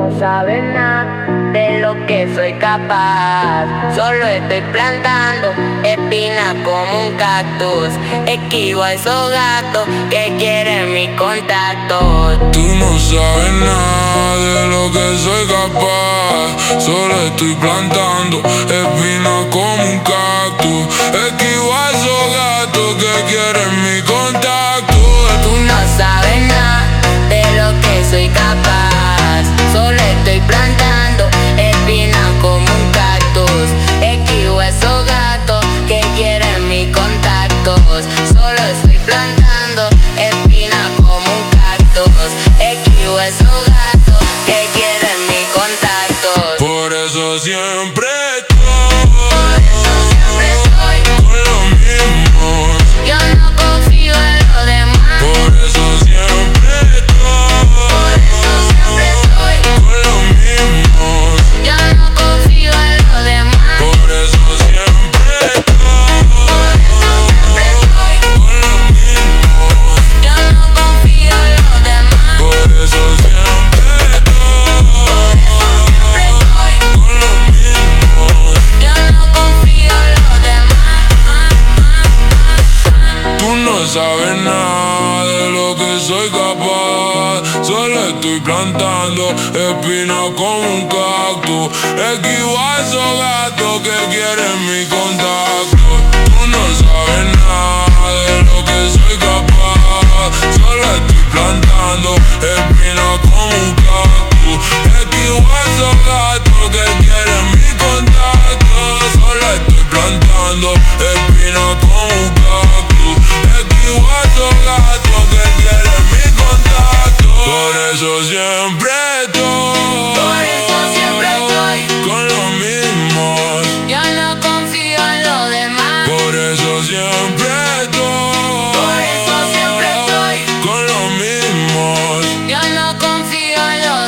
sabes nada de lo que soy capaz. Solo estoy plantando espinas como un cactus. Esquivo a esos gatos que quieren mi contacto. Tú no sabes nada de lo que soy capaz. Solo estoy plantando espinas como un cactus. Esquivo a esos gatos que quieren mi contacto. Tú no sabes nada de lo que soy capaz. Solo estoy plantando espinas como un cactus. Esquivo a esos gatos que quieren mi contacto. Solo estoy plantando espinas como un cactus. Esquivo a esos gatos que quieren mi contacto. Por eso siempre Por eso siempre estoy con lo mismo. Yo no confío en los demás. Por eso siempre Por eso siempre estoy con lo mismo. Yo no confío en los demás. Por eso siempre Por eso siempre estoy con lo mismo. Yo no confío en los demás. Por eso siempre Por eso siempre estoy con lo mismo. Yo no confío en los demás. Tú no sabes nada de lo que soy capaz. Solo estoy plantando espinas como un cactus. Esquivo a esos gatos que quieren mi contacto. Tú no sabes nada de lo que soy capaz. Solo estoy plantando espinas como un cactus. Esquivo a esos gatos que quieren mi contacto. Solo estoy plantando espinas como un cactus. Esquivo a esos gatos que quieren mi contacto. Por eso siempre Por eso siempre estoy con lo mismo. Yo no confío en los demás. Por eso siempre Por eso siempre estoy con lo mismo. Yo no confío en los